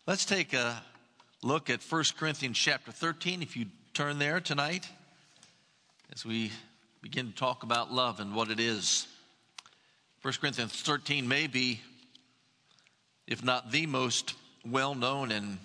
Let's take a look at 1 Corinthians chapter 13, if you turn there tonight, as we begin to talk about love and what it is. 1 Corinthians 13 may be, if not the most well-known and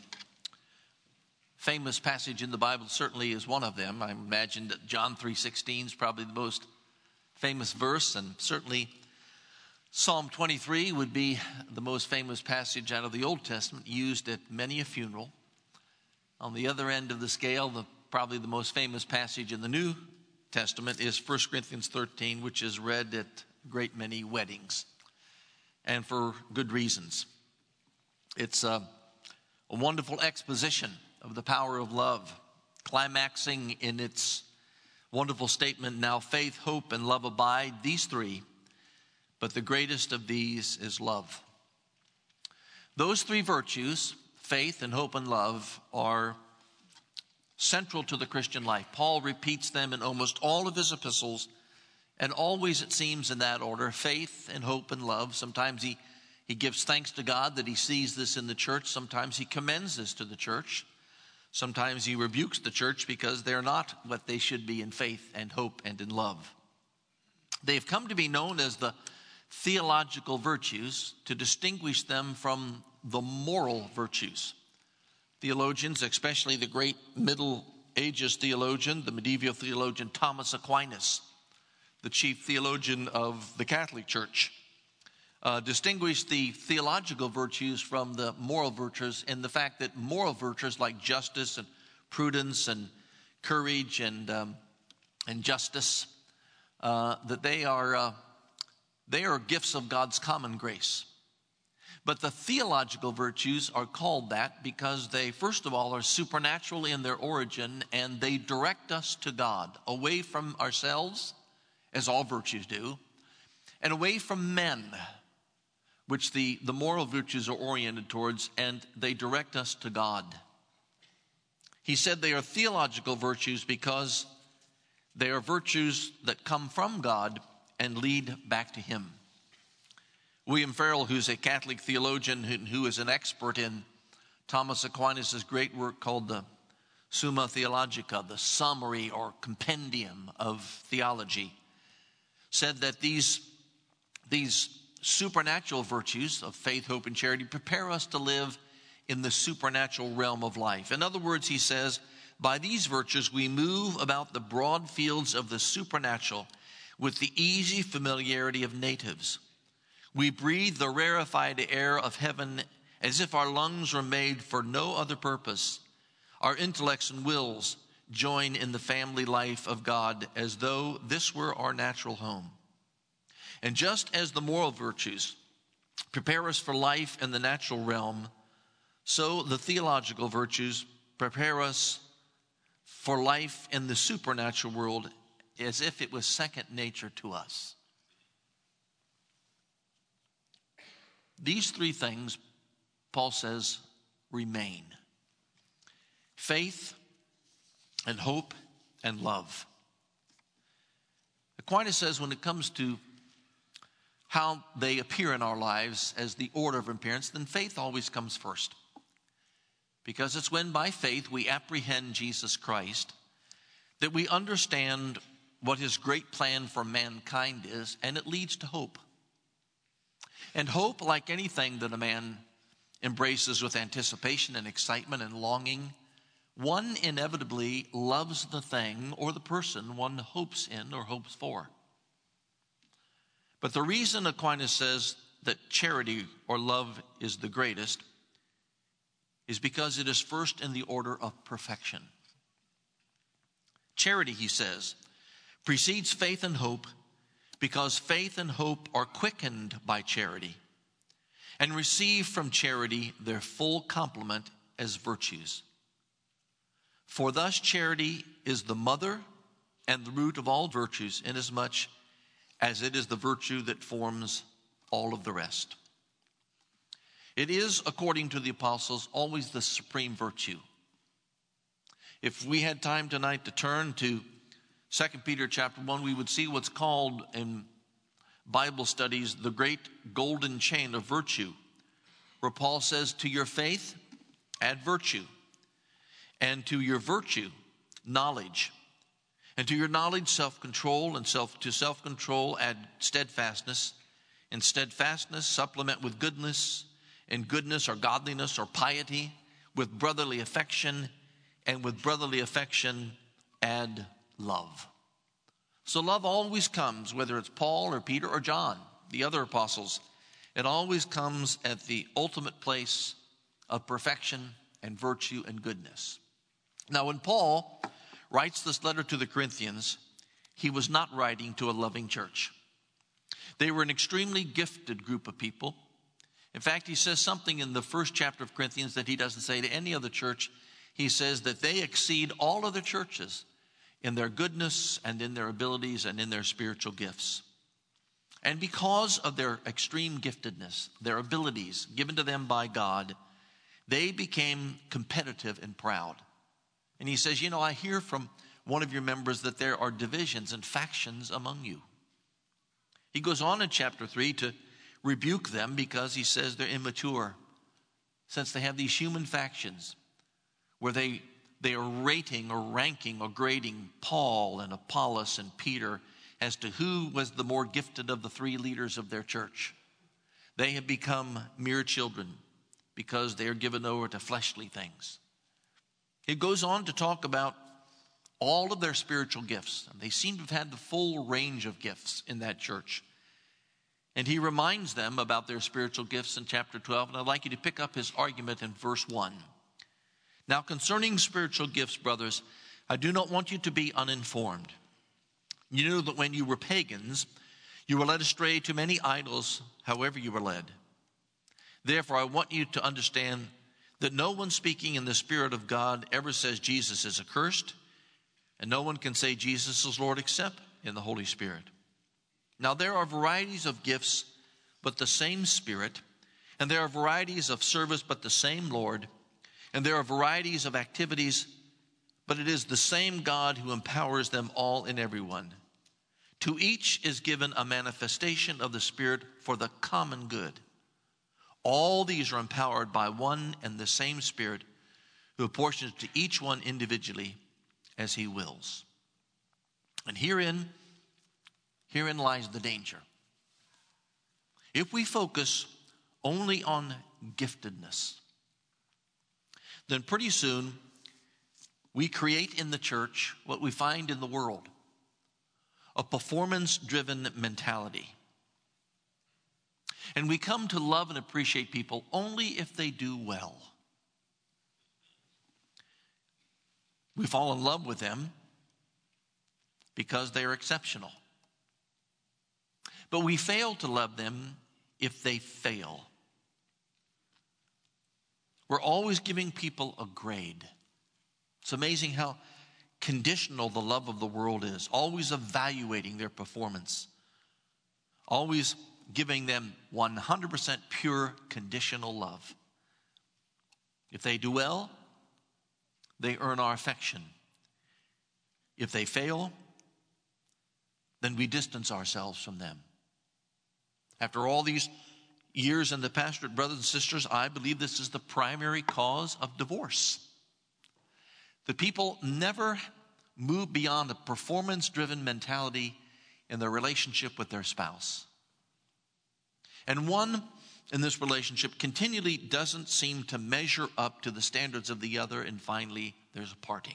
famous passage in the Bible, certainly is one of them. I imagine that John 3:16 is probably the most famous verse, and certainly Psalm 23 would be the most famous passage out of the Old Testament, used at many a funeral. On the other end of the scale, probably the most famous passage in the New Testament is 1 Corinthians 13, which is read at a great many weddings, and for good reasons. It's a wonderful exposition of the power of love, climaxing in its wonderful statement, now faith, hope, and love abide, these three, but the greatest of these is love. Those three virtues, faith and hope and love, are central to the Christian life. Paul repeats them in almost all of his epistles, and always, it seems, in that order: faith and hope and love. Sometimes he gives thanks to God that he sees this in the church. Sometimes he commends this to the church. Sometimes he rebukes the church because they're not what they should be in faith and hope and in love. They've come to be known as the theological virtues to distinguish them from the moral virtues. Theologians, especially the great Middle Ages theologian, the medieval theologian Thomas Aquinas, the chief theologian of the Catholic Church, distinguished the theological virtues from the moral virtues in the fact that moral virtues like justice and prudence and courage and justice, that they are gifts of God's common grace. But the theological virtues are called that because they, first of all, are supernatural in their origin, and they direct us to God, away from ourselves, as all virtues do, and away from men, which the moral virtues are oriented towards, and they direct us to God. He said they are theological virtues because they are virtues that come from God and lead back to him. William Farel, who's a Catholic theologian who is an expert in Thomas Aquinas' great work called the Summa Theologica, the summary or compendium of theology, said that these supernatural virtues of faith, hope, and charity prepare us to live in the supernatural realm of life. In other words, he says, by these virtues we move about the broad fields of the supernatural with the easy familiarity of natives. We breathe the rarefied air of heaven as if our lungs were made for no other purpose. Our intellects and wills join in the family life of God as though this were our natural home. And just as the moral virtues prepare us for life in the natural realm, so the theological virtues prepare us for life in the supernatural world as if it was second nature to us. These three things, Paul says, remain: faith and hope and love. Aquinas says when it comes to how they appear in our lives as the order of appearance, then faith always comes first. Because it's when by faith we apprehend Jesus Christ that we understand what his great plan for mankind is, and it leads to hope. And hope, like anything that a man embraces with anticipation and excitement and longing, one inevitably loves the thing or the person one hopes in or hopes for. But the reason Aquinas says that charity or love is the greatest is because it is first in the order of perfection. Charity, he says, precedes faith and hope because faith and hope are quickened by charity and receive from charity their full complement as virtues. For thus charity is the mother and the root of all virtues, inasmuch as it is the virtue that forms all of the rest. It is, according to the apostles, always the supreme virtue. If we had time tonight to turn to 2 Peter chapter 1, we would see what's called in Bible studies the great golden chain of virtue, where Paul says, to your faith add virtue. And to your virtue, knowledge. And to your knowledge, self-control. And to self-control, add steadfastness. And steadfastness, supplement with goodness. And goodness or godliness or piety. With brotherly affection. And with brotherly affection, add love. So love always comes, whether it's Paul or Peter or John, the other apostles. It always comes at the ultimate place of perfection and virtue and goodness. Now, when Paul writes this letter to the Corinthians, he was not writing to a loving church. They were an extremely gifted group of people. In fact, he says something in the first chapter of Corinthians that he doesn't say to any other church. He says that they exceed all other churches in their goodness and in their abilities and in their spiritual gifts. And because of their extreme giftedness, their abilities given to them by God, they became competitive and proud. And he says, I hear from one of your members that there are divisions and factions among you. He goes on in chapter 3 to rebuke them because he says they're immature, since they have these human factions where they are rating or ranking or grading Paul and Apollos and Peter as to who was the more gifted of the three leaders of their church. They have become mere children because they are given over to fleshly things. It goes on to talk about all of their spiritual gifts. And they seem to have had the full range of gifts in that church. And he reminds them about their spiritual gifts in chapter 12. And I'd like you to pick up his argument in verse 1. Now, concerning spiritual gifts, brothers, I do not want you to be uninformed. You know that when you were pagans, you were led astray to many idols, however you were led. Therefore, I want you to understand that no one speaking in the Spirit of God ever says Jesus is accursed, and no one can say Jesus is Lord except in the Holy Spirit. Now, there are varieties of gifts, but the same Spirit, and there are varieties of service, but the same Lord, and there are varieties of activities, but it is the same God who empowers them all in everyone. To each is given a manifestation of the Spirit for the common good. All these are empowered by one and the same Spirit, who apportions to each one individually as he wills. And herein lies the danger. If we focus only on giftedness, then pretty soon we create in the church what we find in the world, a performance-driven mentality. And we come to love and appreciate people only if they do well. We fall in love with them because they are exceptional. But we fail to love them if they fail. We're always giving people a grade. It's amazing how conditional the love of the world is, always evaluating their performance, always giving them 100% pure conditional love. If they do well, they earn our affection. If they fail, then we distance ourselves from them. After all these years in the pastorate, brothers and sisters, I believe this is the primary cause of divorce. The people never move beyond a performance-driven mentality in their relationship with their spouse. And one in this relationship continually doesn't seem to measure up to the standards of the other, and finally there's a parting.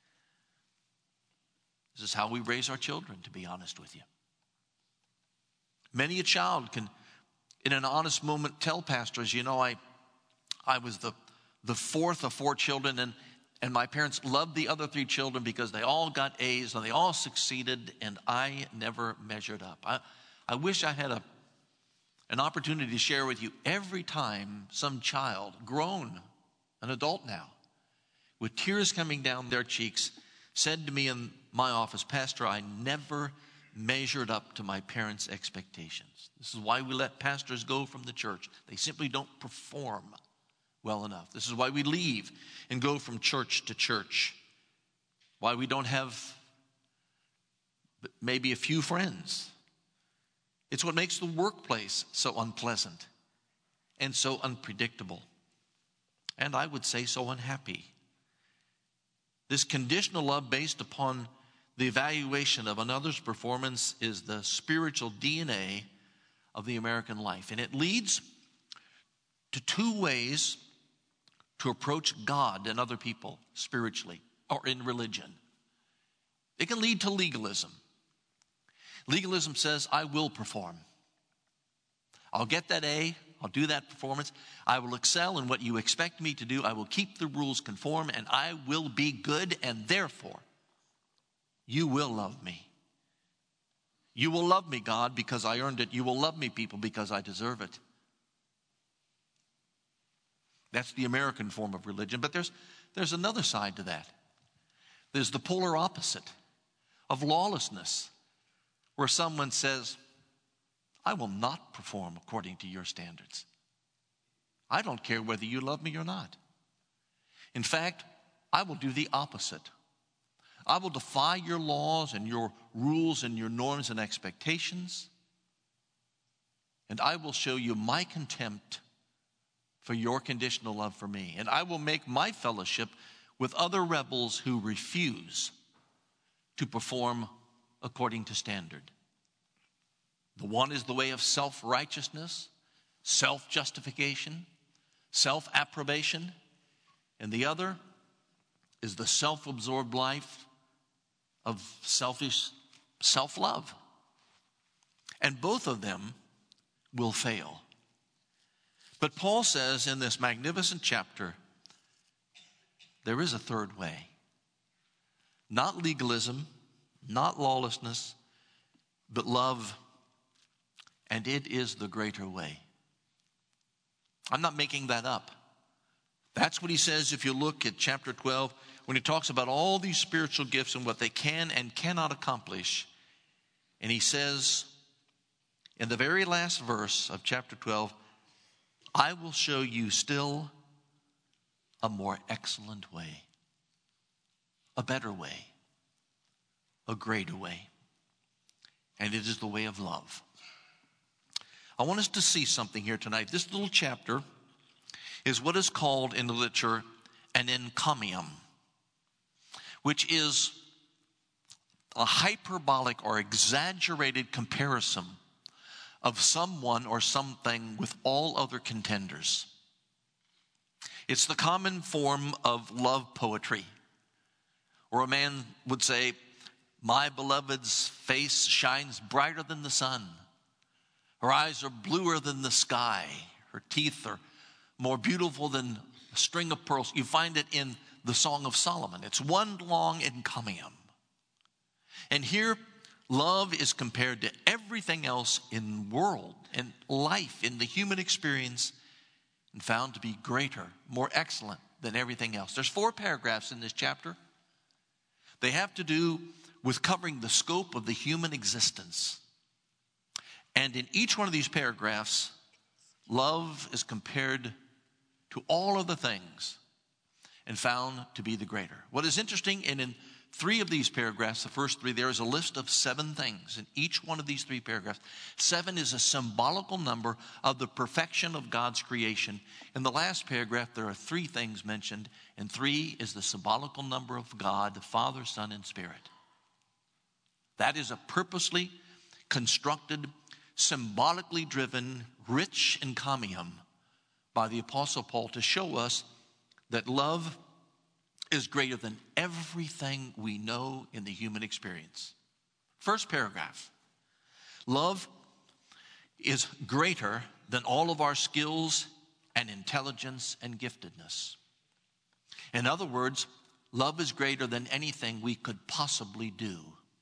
This is how we raise our children, to be honest with you. Many a child can, in an honest moment, tell pastors, I was the fourth of four children, and my parents loved the other three children because they all got A's and they all succeeded, and I never measured up. I wish I had an opportunity to share with you every time some child, grown, an adult now, with tears coming down their cheeks, said to me in my office, Pastor, I never measured up to my parents' expectations. This is why we let pastors go from the church. They simply don't perform well enough. This is why we leave and go from church to church. Why we don't have maybe a few friends. It's what makes the workplace so unpleasant and so unpredictable. and I would say so unhappy. This conditional love based upon the evaluation of another's performance is the spiritual DNA of the American life. And it leads to two ways to approach God and other people spiritually or in religion. It can lead to legalism. Legalism says, I will perform. I'll get that A, I'll do that performance. I will excel in what you expect me to do. I will keep the rules conform, and I will be good, and therefore, you will love me. You will love me, God, because I earned it. You will love me, people, because I deserve it. That's the American form of religion. But there's another side to that. There's the polar opposite of lawlessness, where someone says, I will not perform according to your standards. I don't care whether you love me or not. In fact, I will do the opposite. I will defy your laws and your rules and your norms and expectations, and I will show you my contempt for your conditional love for me. And I will make my fellowship with other rebels who refuse to perform according to standard. The one is the way of self-righteousness, self-justification, self-approbation, and the other is the self-absorbed life of selfish self-love. And both of them will fail. But Paul says in this magnificent chapter, there is a third way. Not legalism, not lawlessness, but love, and it is the greater way. I'm not making that up. That's what he says if you look at chapter 12, when he talks about all these spiritual gifts and what they can and cannot accomplish. And he says in the very last verse of chapter 12, I will show you still a more excellent way, a better way, a greater way. And it is the way of love. I want us to see something here tonight. This little chapter is what is called in the literature an encomium, which is a hyperbolic or exaggerated comparison of someone or something with all other contenders. It's the common form of love poetry, where a man would say, my beloved's face shines brighter than the sun. Her eyes are bluer than the sky. Her teeth are more beautiful than a string of pearls. You find it in the Song of Solomon. It's one long encomium. And here, love is compared to everything else in the world and life, in the human experience, and found to be greater, more excellent than everything else. There's 4 paragraphs in this chapter. They have to do with covering the scope of the human existence. And in each one of these paragraphs, love is compared to all of the things and found to be the greater. What is interesting, and in 3 of these paragraphs, the first 3, there is a list of 7 things in each one of these 3 paragraphs. 7 is a symbolical number of the perfection of God's creation. In the last paragraph, there are 3 things mentioned, and 3 is the symbolical number of God, the Father, Son, and Spirit. That is a purposely constructed, symbolically driven, rich encomium by the Apostle Paul to show us that love is greater than everything we know in the human experience. First paragraph. Love is greater than all of our skills and intelligence and giftedness. In other words, love is greater than anything we could possibly do.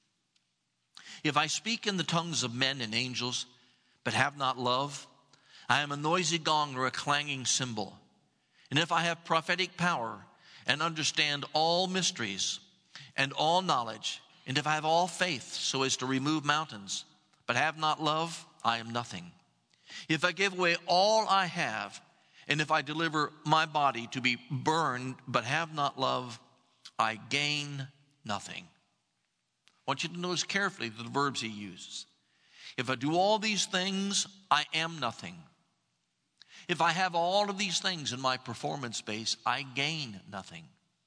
If I speak in the tongues of men and angels, but have not love, I am a noisy gong or a clanging cymbal. And if I have prophetic power and understand all mysteries and all knowledge, and if I have all faith so as to remove mountains, but have not love, I am nothing. If I give away all I have, and if I deliver my body to be burned, but have not love, I gain nothing. I want you to notice carefully the verbs he uses. If I do all these things, I am nothing. If I have all of these things in my performance base, I gain nothing.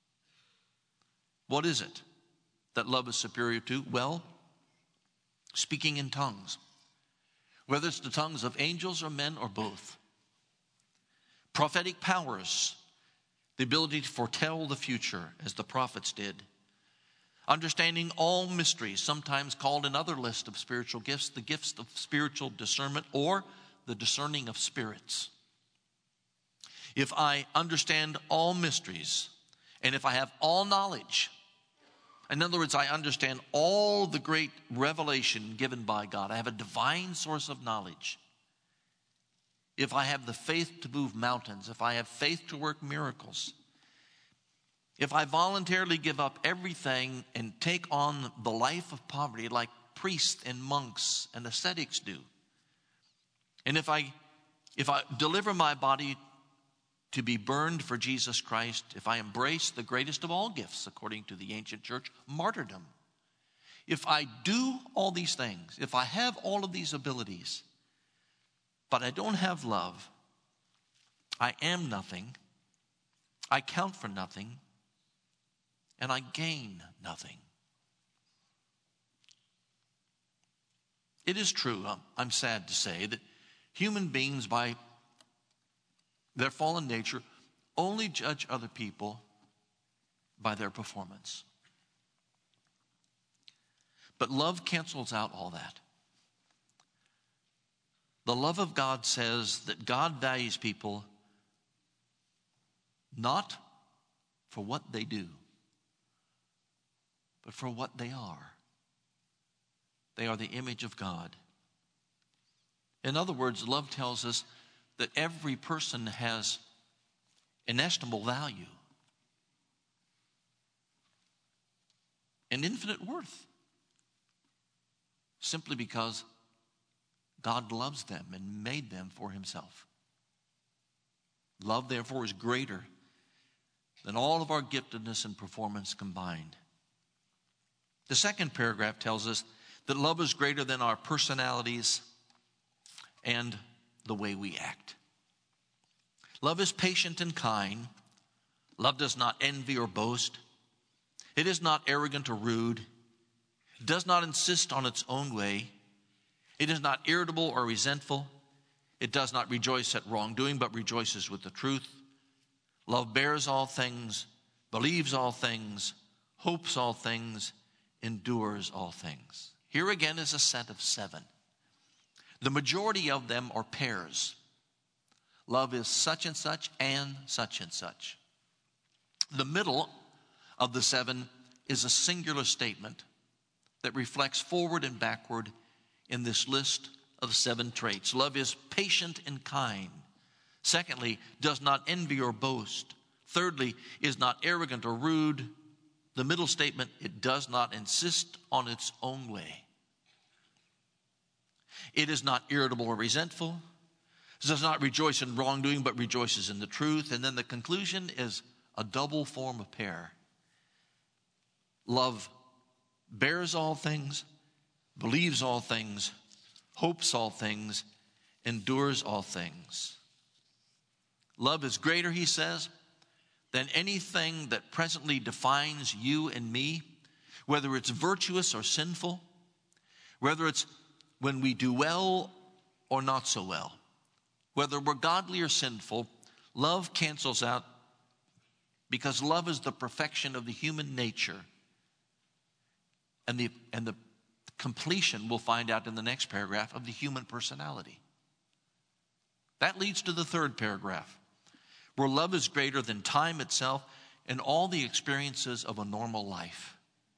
What is it that love is superior to? Well, speaking in tongues. Whether it's the tongues of angels or men or both. Prophetic powers, the ability to foretell the future as the prophets did. Understanding all mysteries, sometimes called in other lists of spiritual gifts, the gifts of spiritual discernment or the discerning of spirits. If I understand all mysteries, and if I have all knowledge, in other words, I understand all the great revelation given by God, I have a divine source of knowledge. If I have the faith to move mountains, if I have faith to work miracles, if I voluntarily give up everything and take on the life of poverty like priests and monks and ascetics do, and if I deliver my body to be burned for Jesus Christ, if I embrace the greatest of all gifts, according to the ancient church, martyrdom, if I do all these things, if I have all of these abilities, but I don't have love, I am nothing, I count for nothing, and I gain nothing. It is true, I'm sad to say, that human beings by their fallen nature only judge other people by their performance. But love cancels out all that. The love of God says that God values people not for what they do, but for what they are. They are the image of God. In other words, love tells us that every person has inestimable value and infinite worth simply because God loves them and made them for himself. Love, therefore, is greater than all of our giftedness and performance combined. The second paragraph tells us that love is greater than our personalities and the way we act. Love is patient and kind. Love does not envy or boast. It is not arrogant or rude. It does not insist on its own way. It is not irritable or resentful. It does not rejoice at wrongdoing, but rejoices with the truth. Love bears all things, believes all things, hopes all things, endures all things. Here again is a set of 7. The majority of them are pairs. Love is such and such and such and such. The middle of the 7 is a singular statement that reflects forward and backward in this list of 7 traits. Love is patient and kind. Secondly, does not envy or boast. Thirdly, is not arrogant or rude. The middle statement, it does not insist on its own way. It is not irritable or resentful. It does not rejoice in wrongdoing, but rejoices in the truth. And then the conclusion is a double form of pair. Love bears all things, believes all things, hopes all things, endures all things. Love is greater, he says, than anything that presently defines you and me, whether it's virtuous or sinful, whether it's when we do well or not so well, whether we're godly or sinful. Love cancels out, because love is the perfection of the human nature. And the completion, we'll find out in the next paragraph, of the human personality. That leads to the third paragraph, where love is greater than time itself and all the experiences of a normal life.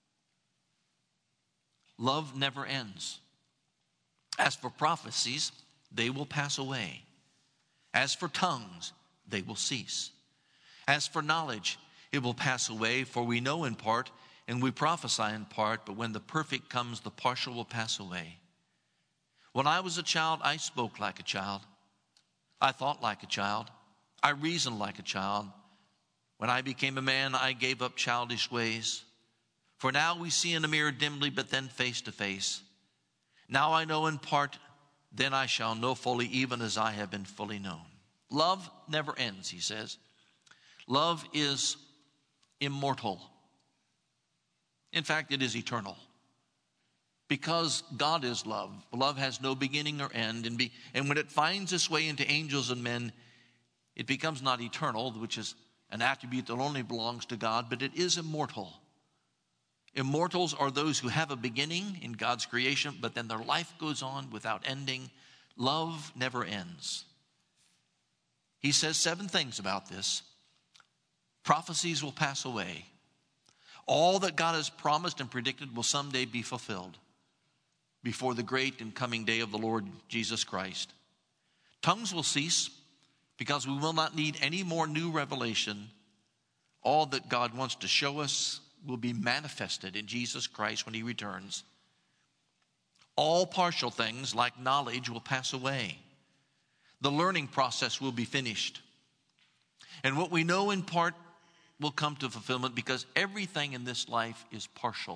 Love never ends. As for prophecies, they will pass away. As for tongues, they will cease. As for knowledge, it will pass away, for we know in part and we prophesy in part, but when the perfect comes, the partial will pass away. When I was a child, I spoke like a child. I thought like a child. I reasoned like a child. When I became a man, I gave up childish ways. For now we see in a mirror dimly, but then face to face. Now I know in part, then I shall know fully, even as I have been fully known. Love never ends, he says. Love is immortal. In fact, it is eternal. Because God is love. Love has no beginning or end. And when it finds its way into angels and men, it becomes not eternal, which is an attribute that only belongs to God, but it is immortal. Immortals are those who have a beginning in God's creation, but then their life goes on without ending. Love never ends. He says 7 things about this. Prophecies will pass away. All that God has promised and predicted will someday be fulfilled before the great and coming day of the Lord Jesus Christ. Tongues will cease because we will not need any more new revelation. All that God wants to show us will be manifested in Jesus Christ when he returns. All partial things like knowledge will pass away. The learning process will be finished. And what we know in part will come to fulfillment because everything in this life is partial.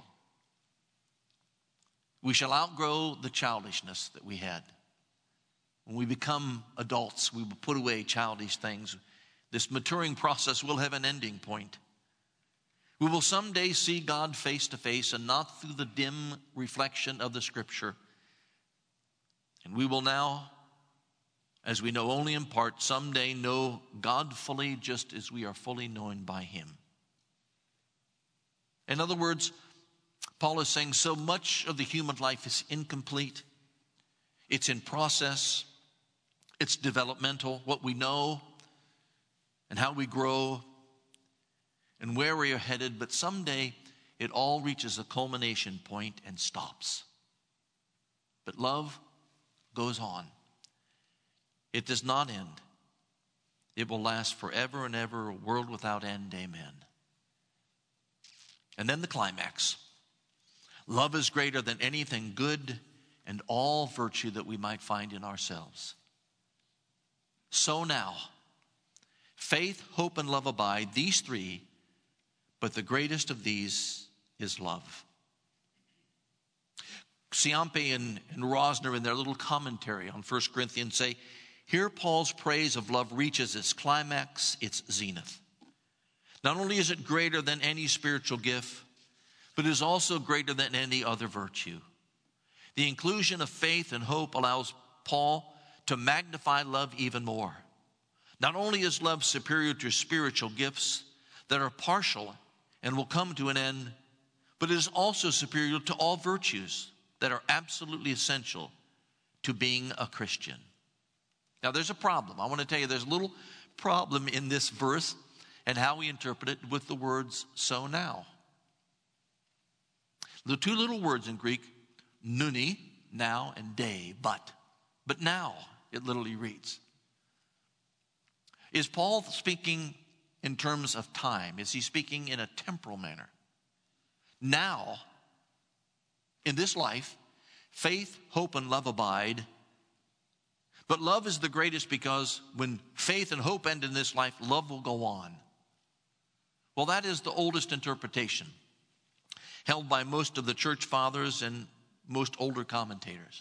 We shall outgrow the childishness that we had. When we become adults, we will put away childish things. This maturing process will have an ending point. We will someday see God face to face and not through the dim reflection of the Scripture. And we will now, as we know only in part, someday know God fully just as we are fully known by him. In other words, Paul is saying so much of the human life is incomplete. It's in process. It's developmental, what we know and how we grow and where we are headed. But someday it all reaches a culmination point and stops. But love goes on. It does not end. It will last forever and ever, a world without end. Amen. And then the climax. Love is greater than anything good and all virtue that we might find in ourselves. So now, faith, hope, and love abide, these 3, but the greatest of these is love. Ciampi and Rosner in their little commentary on 1 Corinthians say, here Paul's praise of love reaches its climax, its zenith. Not only is it greater than any spiritual gift, but it is also greater than any other virtue. The inclusion of faith and hope allows Paul to magnify love even more. Not only is love superior to spiritual gifts that are partial and will come to an end, but it is also superior to all virtues that are absolutely essential to being a Christian. Now there's a problem. I want to tell you there's a little problem in this verse and how we interpret it with the words so now. The 2 little words in Greek, nuni, now, and day, but now, it literally reads. Is Paul speaking in terms of time? Is he speaking in a temporal manner? Now, in this life, faith, hope, and love abide. But love is the greatest because when faith and hope end in this life, love will go on. Well, that is the oldest interpretation held by most of the church fathers and most older commentators.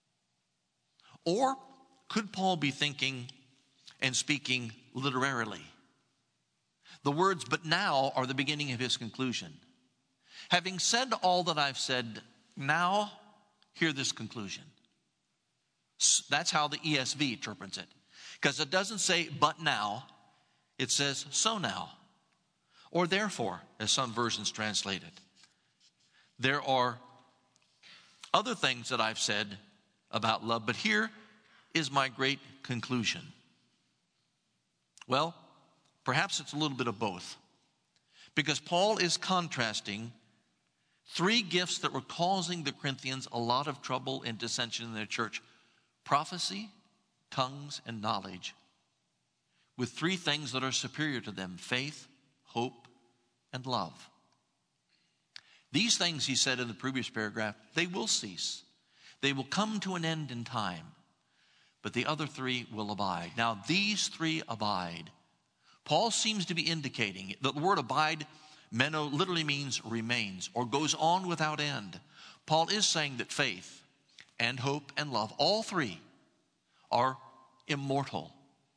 Or could Paul be thinking and speaking literarily? The words, but now, are the beginning of his conclusion. Having said all that I've said, now hear this conclusion. That's how the ESV interprets it. Because it doesn't say, but now. It says, so now. Or therefore, as some versions translate it. There are other things that I've said about love, but here is my great conclusion. Well, perhaps it's a little bit of both. Because Paul is contrasting 3 gifts that were causing the Corinthians a lot of trouble and dissension in their church. Prophecy, tongues, and knowledge. With 3 things that are superior to them. Faith, hope, and love. These things, he said in the previous paragraph, they will cease. They will come to an end in time. But the other 3 will abide. Now, these 3 abide. Paul seems to be indicating that the word abide, meno, literally means remains or goes on without end. Paul is saying that faith and hope and love, all 3, are immortal.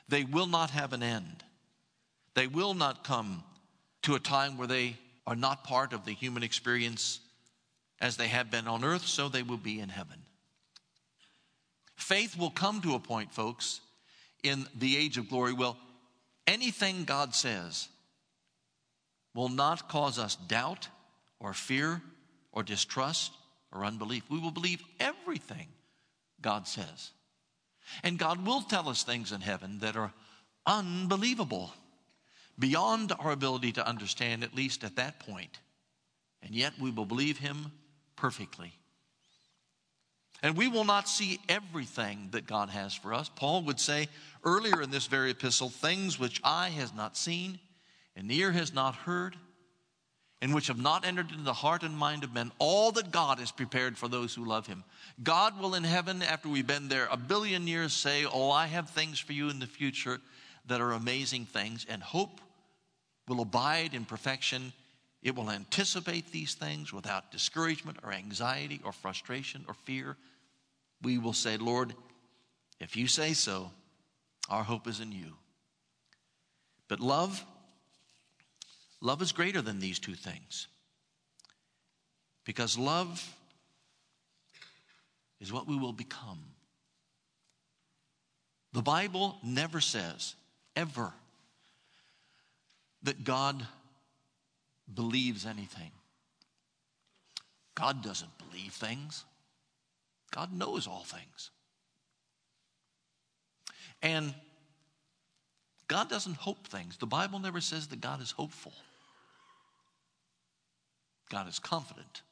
They will not have an end. They will not come to a time where they are not part of the human experience as they have been on earth, so they will be in heaven. Faith will come to a point, folks, in the age of glory. Well, anything God says will not cause us doubt or fear or distrust or unbelief. We will believe everything God says. And God will tell us things in heaven that are unbelievable, beyond our ability to understand, at least at that point. And yet we will believe him perfectly. And we will not see everything that God has for us. Paul would say earlier in this very epistle, things which eye has not seen and ear has not heard, and which have not entered into the heart and mind of men, all that God has prepared for those who love him. God will in heaven, after we've been there a billion years, say, oh, I have things for you in the future that are amazing things, and hope will abide in perfection. It will anticipate these things without discouragement or anxiety or frustration or fear. We will say, Lord, if you say so, our hope is in you. But love is greater than these two things. Because love is what we will become. The Bible never says, ever, that God believes anything. God doesn't believe things. God knows all things. And God doesn't hope things. The Bible never says that God is hopeful. God is confident.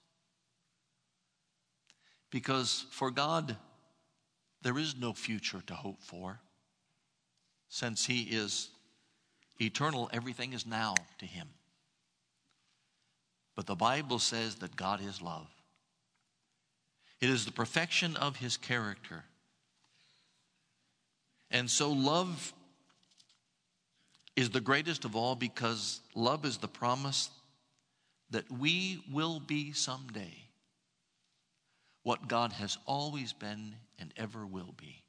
Because for God, there is no future to hope for. Since he is eternal, everything is now to him. But the Bible says that God is love. It is the perfection of his character. And so love is the greatest of all, because love is the promise that we will be someday what God has always been and ever will be.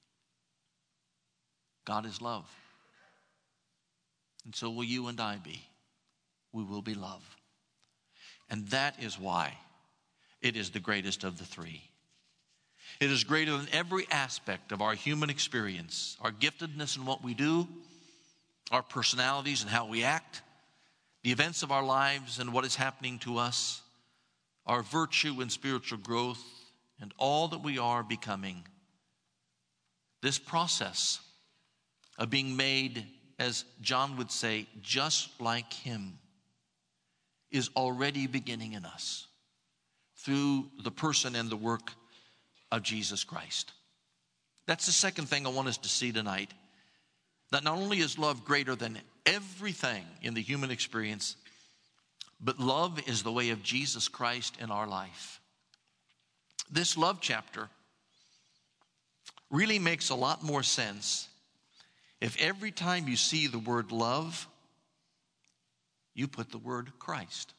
God is love. And so will you and I be. We will be love. And that is why it is the greatest of the three. It is greater than every aspect of our human experience, our giftedness in what we do, our personalities and how we act, the events of our lives and what is happening to us, our virtue and spiritual growth, and all that we are becoming. This process of being made, as John would say, just like him, is already beginning in us through the person and the work of Jesus Christ. That's the second thing I want us to see tonight. That not only is love greater than everything in the human experience, but love is the way of Jesus Christ in our life. This love chapter really makes a lot more sense if every time you see the word love, you put the word Christ.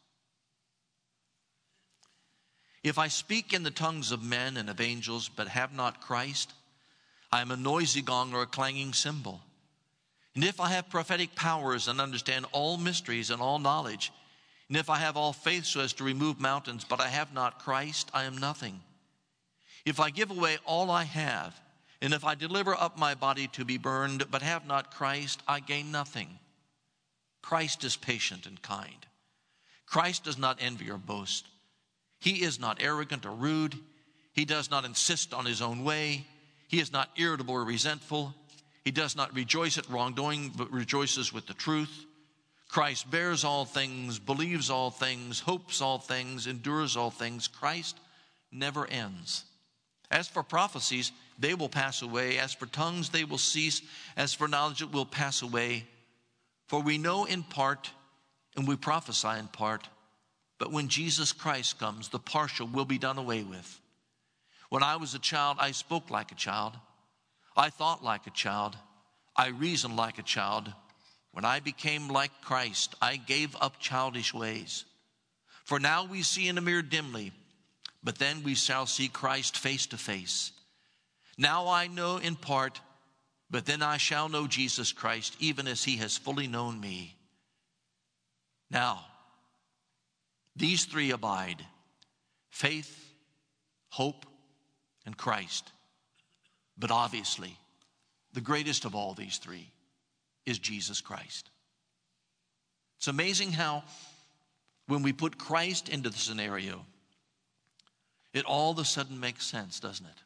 If I speak in the tongues of men and of angels, but have not Christ, I am a noisy gong or a clanging cymbal. And if I have prophetic powers and understand all mysteries and all knowledge, and if I have all faith so as to remove mountains, but I have not Christ, I am nothing. If I give away all I have, and if I deliver up my body to be burned, but have not Christ, I gain nothing. Christ is patient and kind. Christ does not envy or boast. He is not arrogant or rude. He does not insist on his own way. He is not irritable or resentful. He does not rejoice at wrongdoing, but rejoices with the truth. Christ bears all things, believes all things, hopes all things, endures all things. Christ never ends. As for prophecies, they will pass away. As for tongues, they will cease. As for knowledge, it will pass away. For we know in part, and we prophesy in part. But when Jesus Christ comes, the partial will be done away with. When I was a child, I spoke like a child. I thought like a child. I reasoned like a child. When I became like Christ, I gave up childish ways. For now we see in a mirror dimly, but then we shall see Christ face to face. Now I know in part, But then I shall know Jesus Christ, even as he has fully known me. Now, these three abide: faith, hope, and Christ. But obviously, the greatest of all these three is Jesus Christ. It's amazing how when we put Christ into the scenario, it all of a sudden makes sense, doesn't it?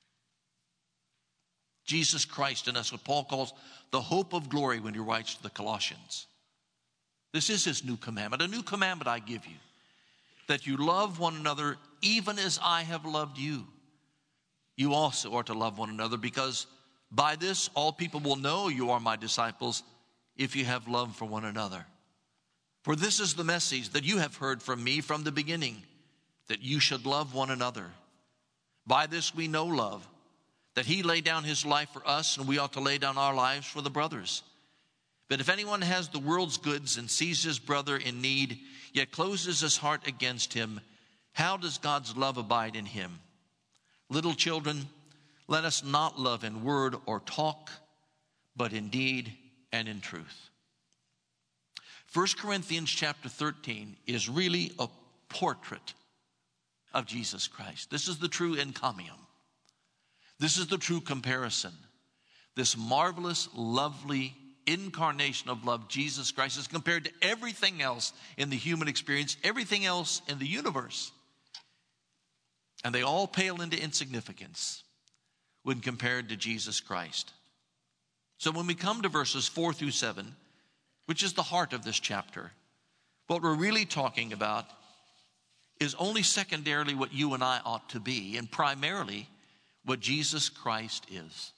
Jesus Christ in us, what Paul calls the hope of glory when he writes to the Colossians. This is his new commandment. A new commandment I give you, that you love one another even as I have loved you. You also are to love one another, because by this all people will know you are my disciples, if you have love for one another. For this is the message that you have heard from me from the beginning, that you should love one another. By this we know love, that he laid down his life for us, and we ought to lay down our lives for the brothers. But if anyone has the world's goods and sees his brother in need, yet closes his heart against him, how does God's love abide in him? Little children, let us not love in word or talk, but in deed and in truth. 1 Corinthians chapter 13 is really a portrait of Jesus Christ. This is the true encomium. This is the true comparison. This marvelous, lovely incarnation of love, Jesus Christ, is compared to everything else in the human experience, everything else in the universe. And they all pale into insignificance when compared to Jesus Christ. So when we come to verses 4 through 7, which is the heart of this chapter, what we're really talking about is only secondarily what you and I ought to be, and primarily what Jesus Christ is.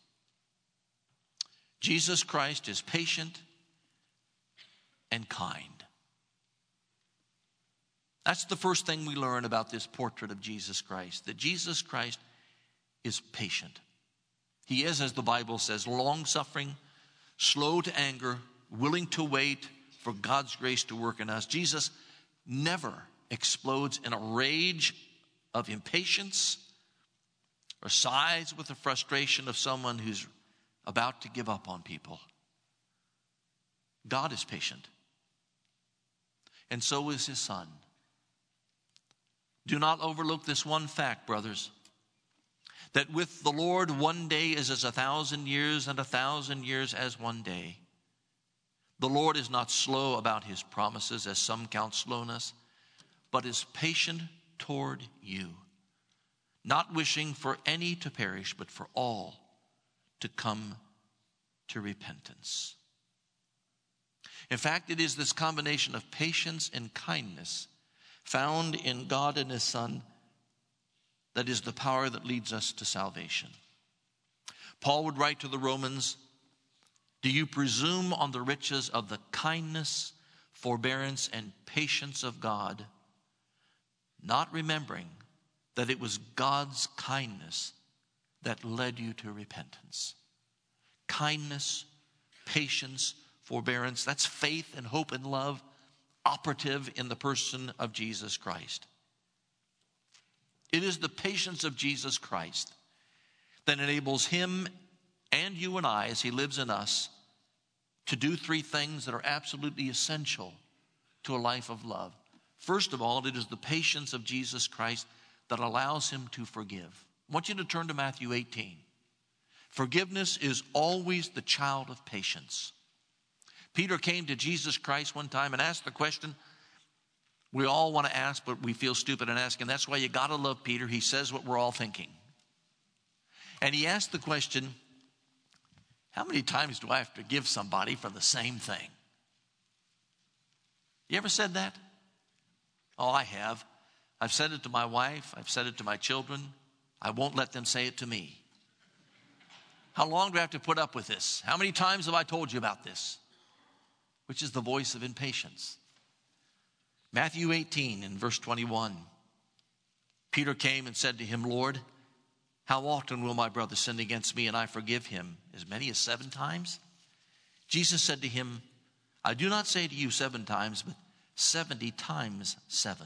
Jesus Christ is patient and kind. That's the first thing we learn about this portrait of Jesus Christ, that Jesus Christ is patient. He is, as the Bible says, long-suffering, slow to anger, willing to wait for God's grace to work in us. Jesus never explodes in a rage of impatience or sighs with the frustration of someone who's about to give up on people. God is patient. And so is his Son. Do not overlook this one fact, brothers, that with the Lord 1 day is as 1,000 years, and 1,000 years as 1 day. The Lord is not slow about his promises, as some count slowness, but is patient toward you, not wishing for any to perish, but for all to come to repentance. In fact, it is this combination of patience and kindness found in God and his Son that is the power that leads us to salvation. Paul would write to the Romans, "Do you presume on the riches of the kindness, forbearance, and patience of God, not remembering that it was God's kindness that led you to repentance?" Kindness, patience, forbearance, that's faith and hope and love operative in the person of Jesus Christ. It is the patience of Jesus Christ that enables him and you and I, as he lives in us, to do three things that are absolutely essential to a life of love. First of all, it is the patience of Jesus Christ that allows him to forgive. I want you to turn to Matthew 18. Forgiveness is always the child of patience. Peter came to Jesus Christ one time and asked the question we all want to ask, but we feel stupid in asking. That's why you got to love Peter. He says what we're all thinking. And he asked the question, how many times do I have to forgive somebody for the same thing? You ever said that? Oh, I have. I've said it to my wife. I've said it to my children. I won't let them say it to me. How long do I have to put up with this? How many times have I told you about this? Which is the voice of impatience. Matthew 18 in verse 21. Peter came and said to him, "Lord, how often will my brother sin against me and I forgive him? As many as 7 times?" Jesus said to him, "I do not say to you 7 times, but 70 times 7.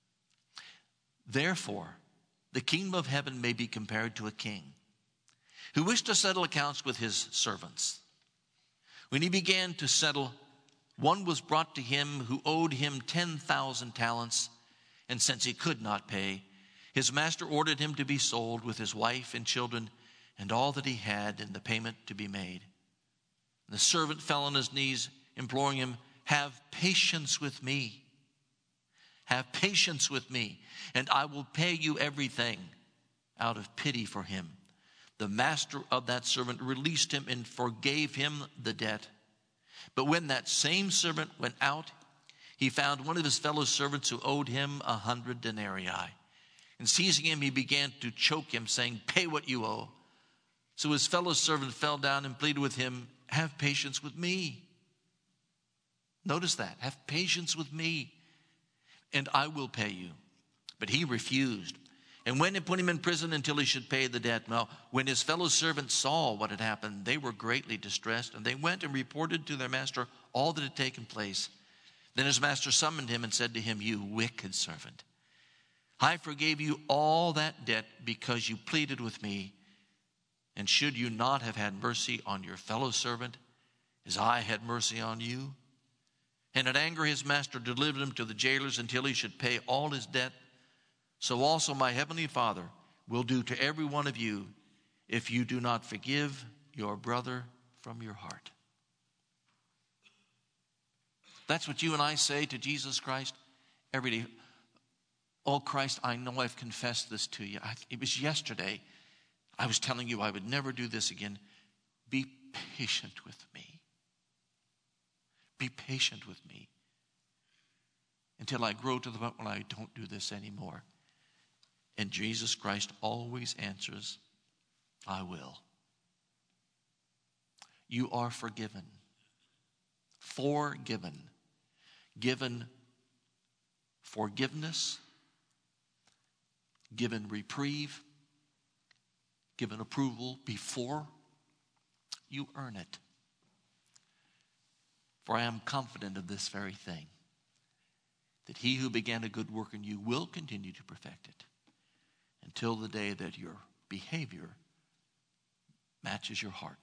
Therefore, the kingdom of heaven may be compared to a king who wished to settle accounts with his servants. When he began to settle, one was brought to him who owed him 10,000 talents, and since he could not pay, his master ordered him to be sold with his wife and children and all that he had, and the payment to be made. And the servant fell on his knees, imploring him, "Have patience with me. Have patience with me, and I will pay you everything." Out of pity for him, the master of that servant released him and forgave him the debt. But when that same servant went out, he found one of his fellow servants who owed him 100 denarii. And seizing him, he began to choke him, saying, "Pay what you owe." So his fellow servant fell down and pleaded with him, "Have patience with me." Notice that. "Have patience with me, and I will pay you." But he refused, and went and put him in prison until he should pay the debt. Now, when his fellow servants saw what had happened, they were greatly distressed, and they went and reported to their master all that had taken place. Then his master summoned him and said to him, "You wicked servant, I forgave you all that debt because you pleaded with me. And should you not have had mercy on your fellow servant as I had mercy on you?" And in anger his master delivered him to the jailers until he should pay all his debt. So also my heavenly Father will do to every one of you if you do not forgive your brother from your heart. That's what you and I say to Jesus Christ every day. "Oh, Christ, I know I've confessed this to you. It was yesterday. I was telling you I would never do this again. Be patient with me. Be patient with me until I grow to the point when I don't do this anymore." And Jesus Christ always answers, "I will." You are forgiven. Forgiven. Given forgiveness. Given reprieve. Given approval before you earn it. For I am confident of this very thing, that he who began a good work in you will continue to perfect it until the day that your behavior matches your heart.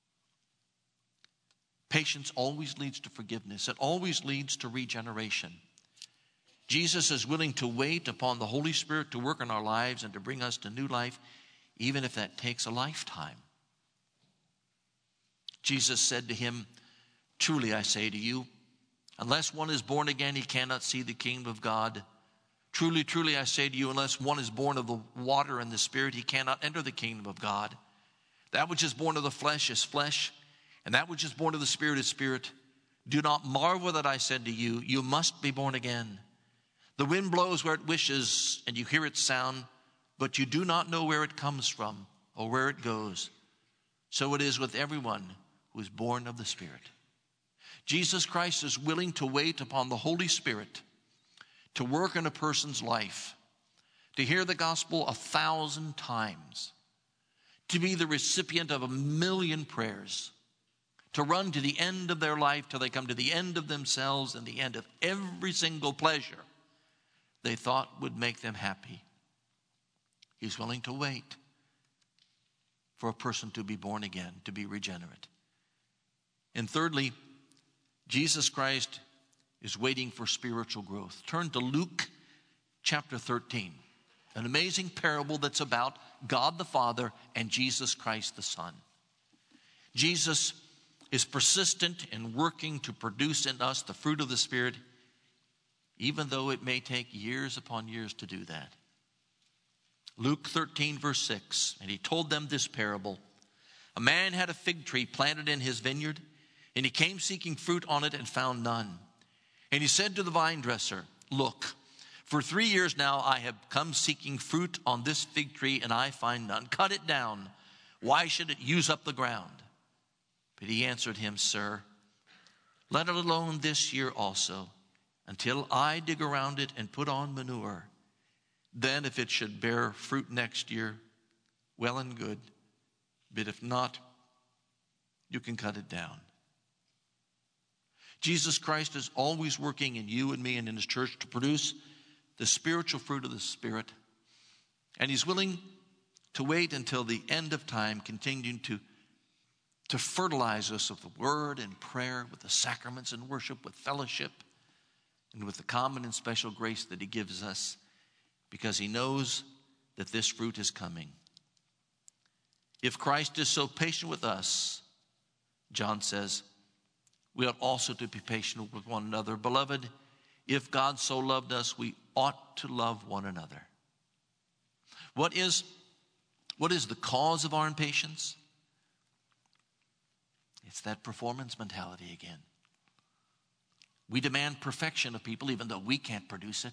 Patience always leads to forgiveness. It always leads to regeneration. Jesus is willing to wait upon the Holy Spirit to work in our lives and to bring us to new life, even if that takes a lifetime. Jesus said to him, "Truly I say to you, unless one is born again, he cannot see the kingdom of God. Truly, truly I say to you, unless one is born of the water and the Spirit, he cannot enter the kingdom of God. That which is born of the flesh is flesh, and that which is born of the Spirit is spirit. Do not marvel that I said to you, you must be born again. The wind blows where it wishes, and you hear its sound, but you do not know where it comes from or where it goes. So it is with everyone who is born of the Spirit." Jesus Christ is willing to wait upon the Holy Spirit to work in a person's life, to hear the gospel 1,000 times, to be the recipient of 1,000,000 prayers, to run to the end of their life till they come to the end of themselves and the end of every single pleasure they thought would make them happy. He's willing to wait for a person to be born again, to be regenerate. And thirdly, Jesus Christ is waiting for spiritual growth. Turn to Luke chapter 13, an amazing parable that's about God the Father and Jesus Christ the Son. Jesus is persistent in working to produce in us the fruit of the Spirit, even though it may take years upon years to do that. Luke 13, verse 6, and he told them this parable. A man had a fig tree planted in his vineyard, and he came seeking fruit on it and found none. And he said to the vine dresser, "Look, for 3 years now I have come seeking fruit on this fig tree, and I find none. Cut it down. Why should it use up the ground?" But he answered him, "Sir, let it alone this year also, until I dig around it and put on manure. Then if it should bear fruit next year, well and good. But if not, you can cut it down." Jesus Christ is always working in you and me and in his church to produce the spiritual fruit of the Spirit. And he's willing to wait until the end of time, continuing to fertilize us with the word and prayer, with the sacraments and worship, with fellowship, and with the common and special grace that he gives us, because he knows that this fruit is coming. If Christ is so patient with us, John says, we ought also to be patient with one another. Beloved, if God so loved us, we ought to love one another. What is the cause of our impatience? It's that performance mentality again. We demand perfection of people even though we can't produce it.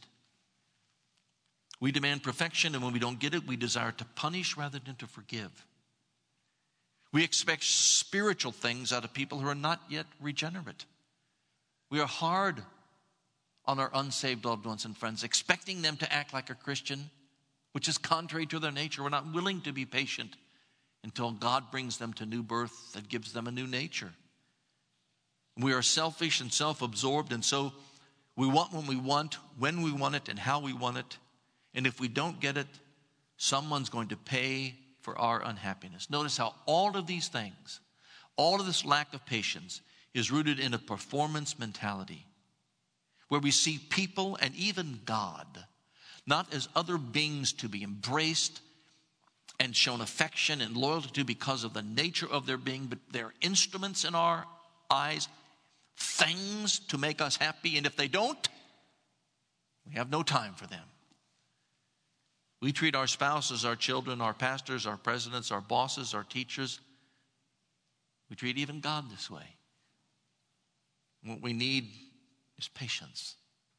We demand perfection, and when we don't get it, we desire to punish rather than to forgive. We expect spiritual things out of people who are not yet regenerate. We are hard on our unsaved loved ones and friends, expecting them to act like a Christian, which is contrary to their nature. We're not willing to be patient until God brings them to new birth that gives them a new nature. We are selfish and self-absorbed, and so we want when we want it, and how we want it. And if we don't get it, someone's going to pay for our unhappiness. Notice how all of these things, all of this lack of patience is rooted in a performance mentality where we see people and even God not as other beings to be embraced and shown affection and loyalty to because of the nature of their being, but they're instruments in our eyes, things to make us happy, and if they don't, we have no time for them. We treat our spouses, our children, our pastors, our presidents, our bosses, our teachers. We treat even God this way. What we need is patience,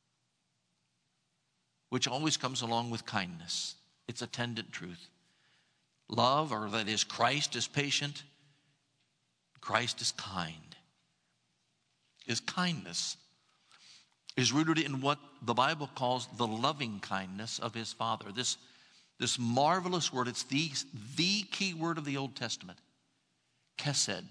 which always comes along with kindness. It's attendant truth. Love, or that is Christ, is patient. Christ is kind. His kindness is rooted in what the Bible calls the loving kindness of his Father. This marvelous word, it's the key word of the Old Testament. Chesed.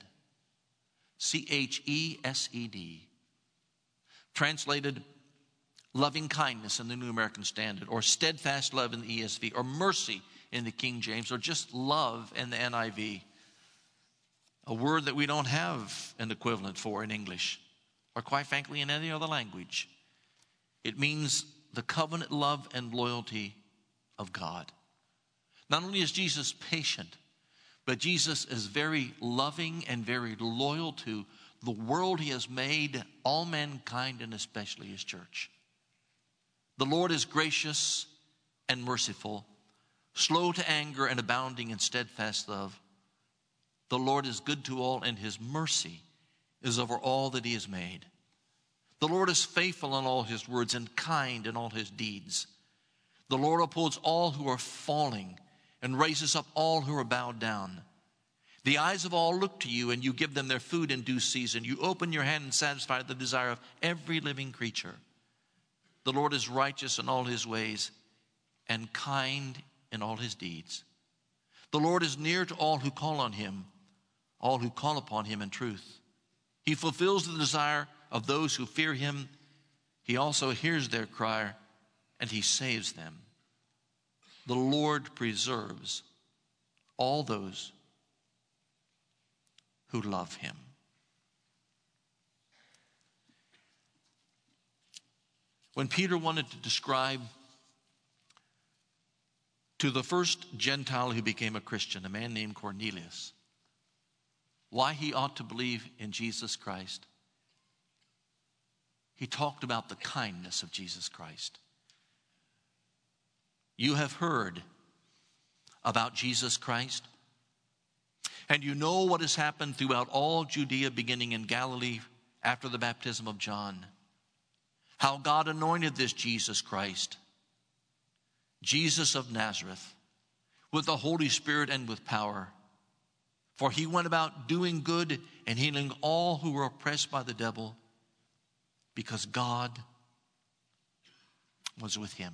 C-H-E-S-E-D. Translated loving kindness in the New American Standard, or steadfast love in the ESV, or mercy in the King James, or just love in the NIV. A word that we don't have an equivalent for in English, or quite frankly in any other language. It means the covenant love and loyalty of God. Not only is Jesus patient, but Jesus is very loving and very loyal to the world he has made, all mankind, and especially his church. The Lord is gracious and merciful, slow to anger and abounding in steadfast love. The Lord is good to all, and his mercy is over all that he has made. The Lord is faithful in all his words and kind in all his deeds. The Lord upholds all who are falling and raises up all who are bowed down. The eyes of all look to you, and you give them their food in due season. You open your hand and satisfy the desire of every living creature. The Lord is righteous in all his ways and kind in all his deeds. The Lord is near to all who call on him, all who call upon him in truth. He fulfills the desire of those who fear him. He also hears their cry, and he saves them. The Lord preserves all those who love him. When Peter wanted to describe to the first Gentile who became a Christian, a man named Cornelius, why he ought to believe in Jesus Christ, he talked about the kindness of Jesus Christ. You have heard about Jesus Christ, and you know what has happened throughout all Judea, beginning in Galilee after the baptism of John. How God anointed this Jesus Christ, Jesus of Nazareth, with the Holy Spirit and with power. For he went about doing good and healing all who were oppressed by the devil, because God was with him.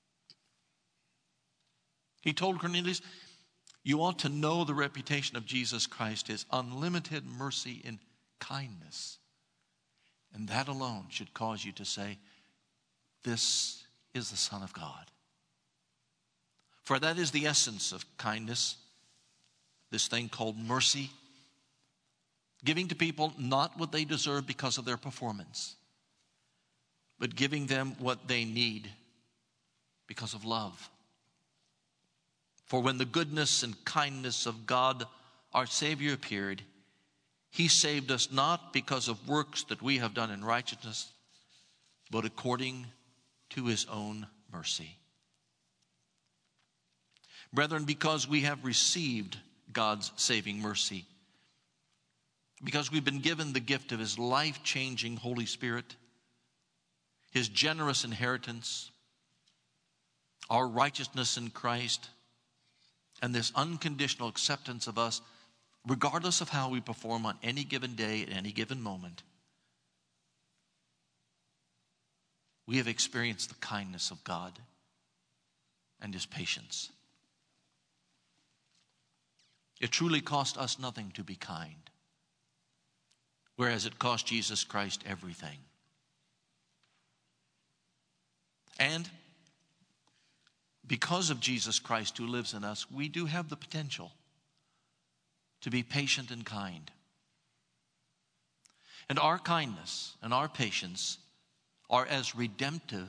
He told Cornelius, you ought to know the reputation of Jesus Christ, his unlimited mercy and kindness. And that alone should cause you to say, this is the Son of God. For that is the essence of kindness, this thing called mercy. Giving to people not what they deserve because of their performance, but giving them what they need because of love. For when the goodness and kindness of God, our Savior, appeared, he saved us not because of works that we have done in righteousness, but according to his own mercy. Brethren, because we have received God's saving mercy, because we've been given the gift of his life-changing Holy Spirit, his generous inheritance, our righteousness in Christ, and this unconditional acceptance of us, regardless of how we perform on any given day at any given moment, we have experienced the kindness of God and his patience. It truly cost us nothing to be kind, whereas it cost Jesus Christ everything. And because of Jesus Christ who lives in us, we do have the potential to be patient and kind. And our kindness and our patience are as redemptive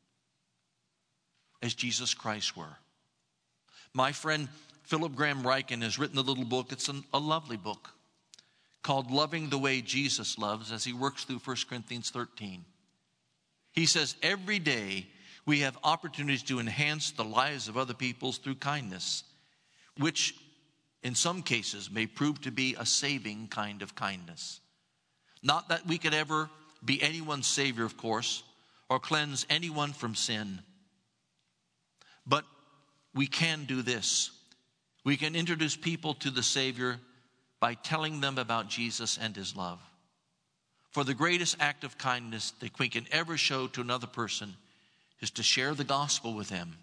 as Jesus Christ were. My friend Philip Graham Ryken has written a little book. It's a lovely book called Loving the Way Jesus Loves, as he works through 1 Corinthians 13. He says, every day we have opportunities to enhance the lives of other people through kindness, which in some cases may prove to be a saving kind of kindness. Not that we could ever be anyone's savior, of course, or cleanse anyone from sin. But we can do this. We can introduce people to the Savior by telling them about Jesus and his love. For the greatest act of kindness that we can ever show to another person is to share the gospel with them.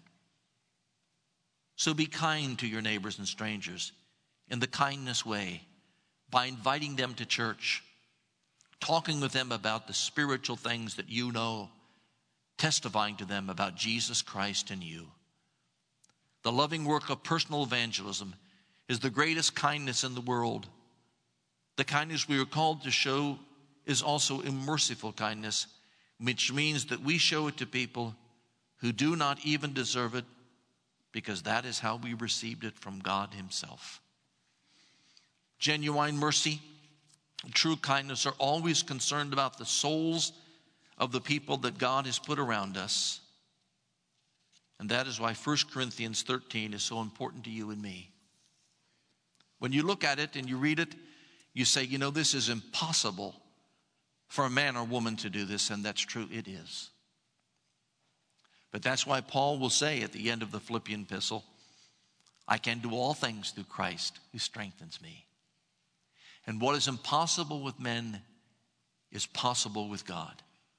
So be kind to your neighbors and strangers in the kindness way, by inviting them to church, talking with them about the spiritual things that you know, testifying to them about Jesus Christ and you. The loving work of personal evangelism is the greatest kindness in the world. The kindness we are called to show is also a merciful kindness, which means that we show it to people who do not even deserve it, because that is how we received it from God himself. Genuine mercy and true kindness are always concerned about the souls of the people that God has put around us. And that is why 1 Corinthians 13 is so important to you and me. When you look at it and you read it, you say, you know, this is impossible for a man or woman to do this, and that's true, it is. But that's why Paul will say at the end of the Philippian epistle, I can do all things through Christ who strengthens me. And what is impossible with men is possible with God.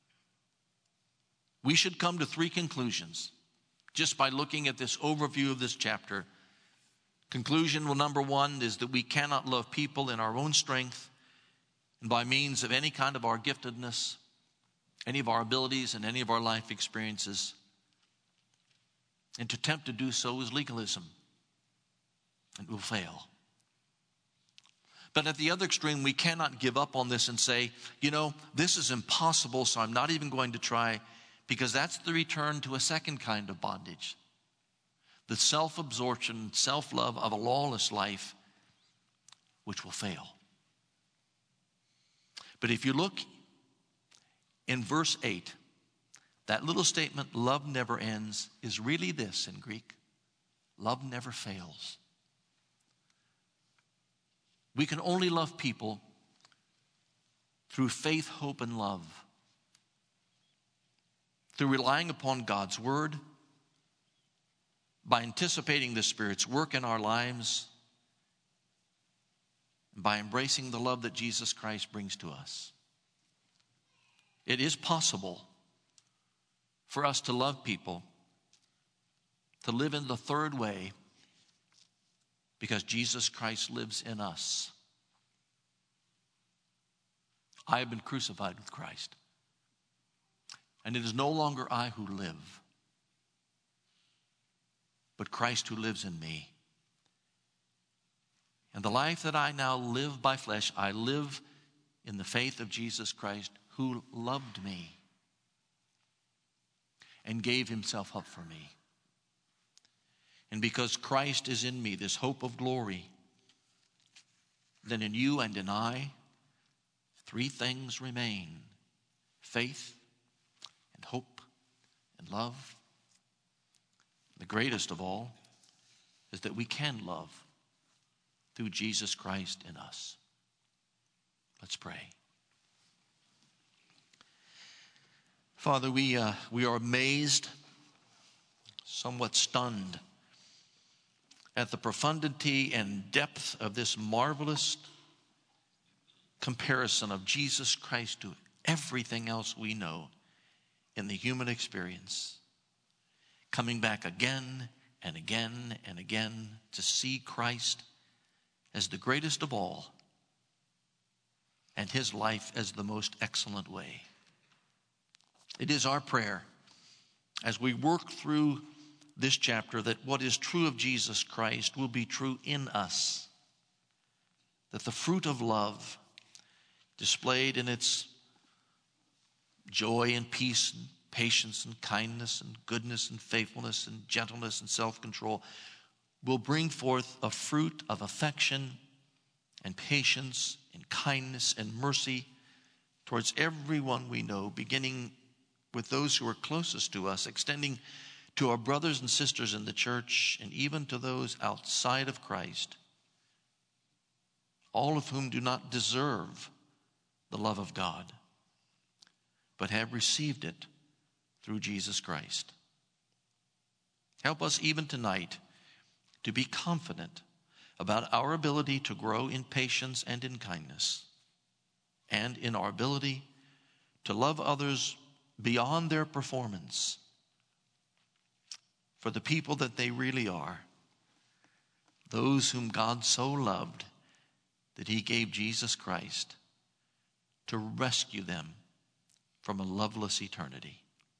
We should come to three conclusions just by looking at this overview of this chapter. Conclusion, well, number one is that we cannot love people in our own strength and by means of any kind of our giftedness, any of our abilities, and any of our life experiences. And to attempt to do so is legalism, and will fail. But at the other extreme, we cannot give up on this and say, you know, this is impossible, so I'm not even going to try, because that's the return to a second kind of bondage. The self-absorption, self-love of a lawless life, which will fail. But if you look in verse 8, that little statement, love never ends, is really this in Greek: love never fails. We can only love people through faith, hope, and love. Through relying upon God's word, by anticipating the Spirit's work in our lives, and by embracing the love that Jesus Christ brings to us. It is possible for us to love people, to live in the third way, because Jesus Christ lives in us. I have been crucified with Christ, and it is no longer I who live, but Christ who lives in me. And the life that I now live by flesh, I live in the faith of Jesus Christ, who loved me and gave himself up for me. And because Christ is in me, this hope of glory, then in you and in I, three things remain: faith and hope and love. The greatest of all is that we can love through Jesus Christ in us. Let's pray. Father, we are amazed, somewhat stunned, at the profundity and depth of this marvelous comparison of Jesus Christ to everything else we know in the human experience. Coming back again and again and again to see Christ as the greatest of all and his life as the most excellent way. It is our prayer as we work through this chapter that what is true of Jesus Christ will be true in us, that the fruit of love displayed in its joy and peace and patience and kindness and goodness and faithfulness and gentleness and self-control will bring forth a fruit of affection and patience and kindness and mercy towards everyone we know, beginning with those who are closest to us, extending to our brothers and sisters in the church, and even to those outside of Christ, all of whom do not deserve the love of God, but have received it through Jesus Christ. Help us even tonight to be confident about our ability to grow in patience and in kindness, and in our ability to love others beyond their performance for the people that they really are, those whom God so loved that he gave Jesus Christ to rescue them from a loveless eternity.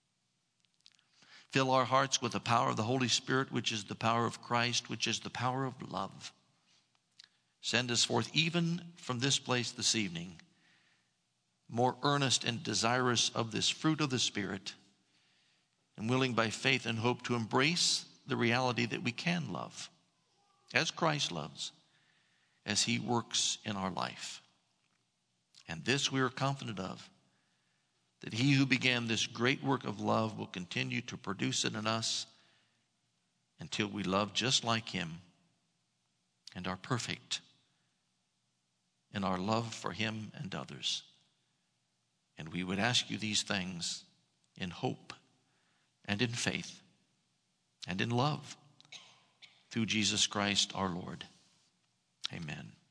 Fill our hearts with the power of the Holy Spirit, which is the power of Christ, which is the power of love. Send us forth even from this place this evening, more earnest and desirous of this fruit of the Spirit, and willing by faith and hope to embrace the reality that we can love as Christ loves, as he works in our life. And this we are confident of, that he who began this great work of love will continue to produce it in us until we love just like him and are perfect in our love for him and others. And we would ask you these things in hope and in faith and in love through Jesus Christ our Lord. Amen.